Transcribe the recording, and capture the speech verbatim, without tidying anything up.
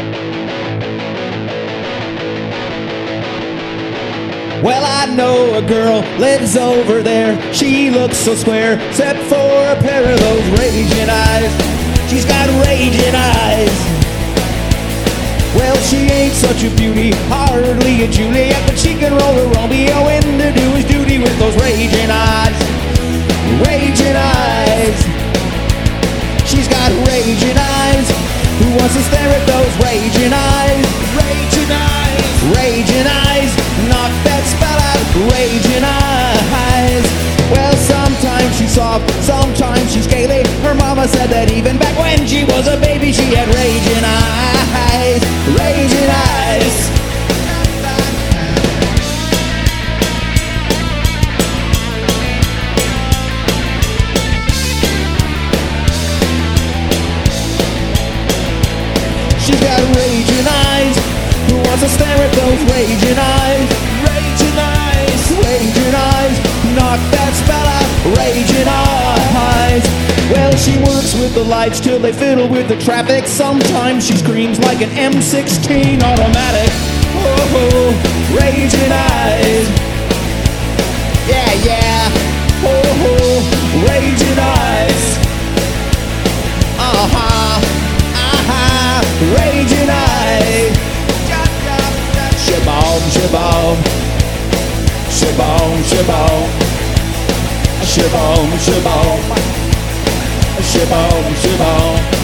Well, I know a girl lives over there. She looks so square, except for a pair of those raging eyes. She's got raging eyes. Well, she ain't such a beauty, hardly a Juliet, but she can roll a Romeo in to do his duty with those raging eyes. Raging eyes. She's got raging eyes. Who wants to stare at those raging eyes? Raging eyes. Raging eyes. Knock that spell out. Raging eyes. Well, sometimes she's soft, sometimes she's scaly. Her mama said that even back when she was a baby, she had raging eyes. Raging eyes. She's got raging eyes. Who wants to stare at those raging eyes? Raging eyes. Raging eyes. Knock that spell out. Raging eyes. Well, she works with the lights till they fiddle with the traffic. Sometimes she screams like an M sixteen automatic. Oh, raging eyes. Yeah, yeah. Oh, raging eyes. Uh-huh. Uh-huh. Raging eyes. Shabom, shabom. Shabom, shabom. Shabom, shabom. Shabom, shabom.